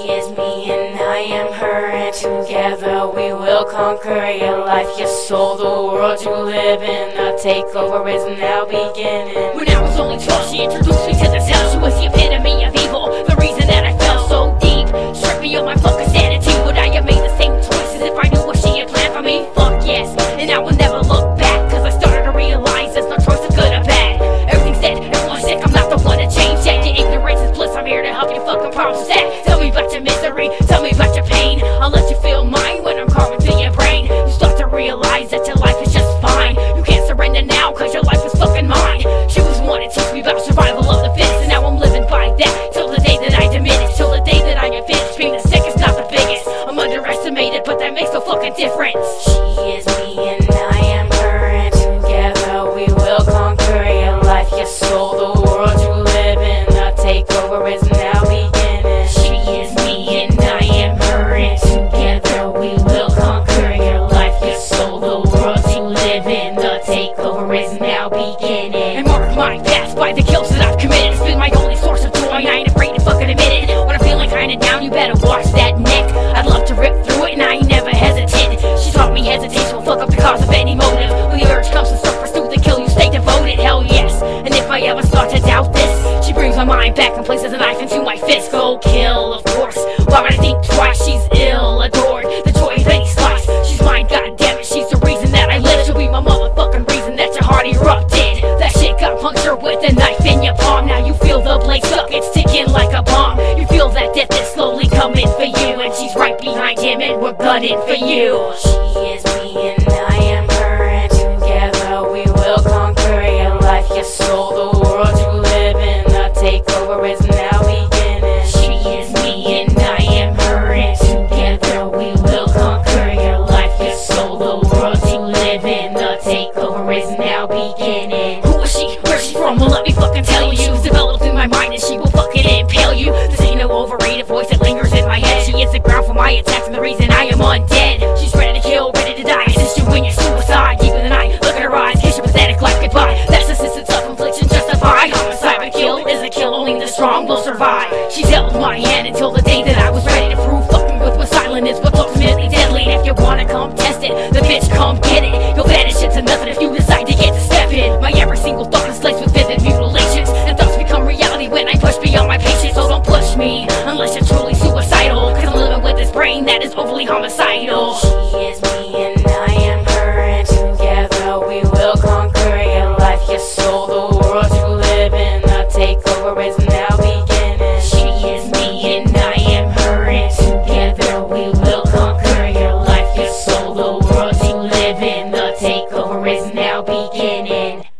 is me and I am her, and together we will conquer your life, your soul, the world you live in. The takeover is now beginning. When I was only 12, she introduced me to this hell. She was the epitome of evil, the reason that I fell so deep. Stripped me of my fucking sanity. Would I have made the same choices if I knew what she had planned for me? Fuck yes, and I will never look back, cause I started to realize there's no choice of good or bad. Everything's dead, everyone's sick, I'm not the one to change that. Your ignorance is bliss, I'm here to help your fucking problems stack. Tell me about your misery, tell me about your pain. I'll let you feel mine when I'm carving through your brain. You start to realize that your life is just fine. You can't surrender now, cause your life is fucking mine. She was one to teach me about survival of the fittest, and now I'm living by that, till the day that I diminish, till the day that I get finished. Being the sickest, not the biggest. I'm underestimated, but that makes no fucking difference. She is me and I am her, and together we will conquer your life, your soul, the world you live in. The takeover is now beginning. She is me and I am her, and together we will conquer your life, your soul, the world you live in. The takeover is now beginning. And mark my past by the kills that I've committed. It's been my only source of joy, and I ain't afraid to fucking admit it. When I'm feeling kinda down, you better watch that neck. I'd love to rip through it, and I ain't never hesitated. She taught me hesitation will fuck up the cause of any motive. When the urge comes to surface through the kill, you stay devoted, hell yes. And if I ever start to doubt this, she brings my mind back and places a knife into my fist. Go kill, of course. Why would I think twice? She's ill, adored, the joy of any slice. She's mine, goddammit, she's the reason that I live. She'll be my motherfucking reason that your heart erupted. That shit got punctured with a knife in your palm. Now you feel the blade stuck, it's ticking like a bomb. You feel that death is slowly coming for you, and she's right behind him, and we're gunning for you. She is me and I am her, and together we will conquer your life, your soul, the world you live in. The takeover is now beginning. She is me and I am her, and together we will conquer your life, your soul, the world you live in. The takeover is now beginning. Who is she? Where's she from? Well, let me fucking tell you. She was developed in my mind, and she will fucking impale you. This ain't no overrated voice that lingers in my head. She is the ground for my attacks and the reason I am undead. She's ready to kill, ready to die. Assist you in your suicide. Deep in the night, look at her eyes, kiss your pathetic life goodbye. That's assistance of infliction justified. Homicide by kill is a kill, only the strong will survive. She's held my hand until the day that I was ready to prove fucking with my silent is what's ultimately deadly. And if you wanna come test it, the bitch come get it. You'll vanish into nothing if you decide to get to step in. My every single thought is laced with vivid mutilations, and thoughts become reality when I push beyond my patience. So don't push me unless you're truly suicidal, cause I'm living with this brain that is overly homicidal. She is me and I am her, and together we will conquer your life, your soul, the world you live in. The takeover is now beginning. She is me and I am her, and together we will conquer your life, your soul, the world you live in. The takeover is now beginning.